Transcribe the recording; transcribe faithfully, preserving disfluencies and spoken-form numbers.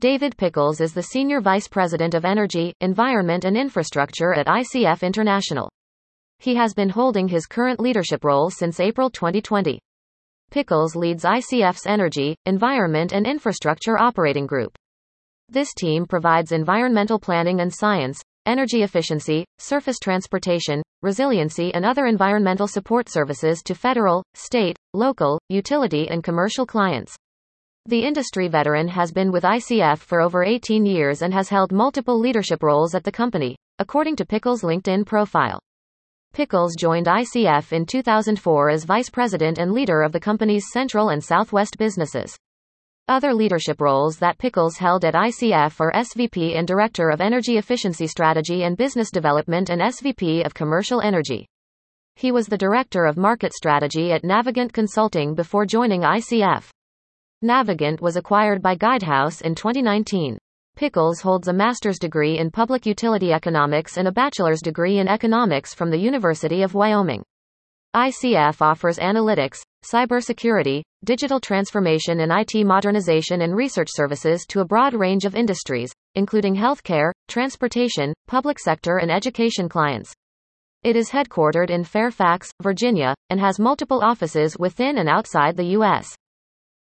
David Pickles is the Senior Vice President of Energy, Environment and Infrastructure at I C F International. He has been holding his current leadership role since April twenty twenty. Pickles leads I C F's Energy, Environment and Infrastructure Operating Group. This team provides environmental planning and science, energy efficiency, surface transportation, resiliency and other environmental support services to federal, state, local, utility and commercial clients. The industry veteran has been with I C F for over eighteen years and has held multiple leadership roles at the company, according to Pickles' LinkedIn profile. Pickles joined I C F in two thousand four as vice president and leader of the company's Central and Southwest businesses. Other leadership roles that Pickles held at I C F are S V P and Director of Energy Efficiency Strategy and Business Development and S V P of Commercial Energy. He was the Director of Market Strategy at Navigant Consulting before joining I C F. Navigant was acquired by Guidehouse in twenty nineteen. Pickles holds a master's degree in public utility economics and a bachelor's degree in economics from the University of Wyoming. I C F offers analytics, cybersecurity, digital transformation and I T modernization and research services to a broad range of industries, including healthcare, transportation, public sector and education clients. It is headquartered in Fairfax, Virginia, and has multiple offices within and outside the U S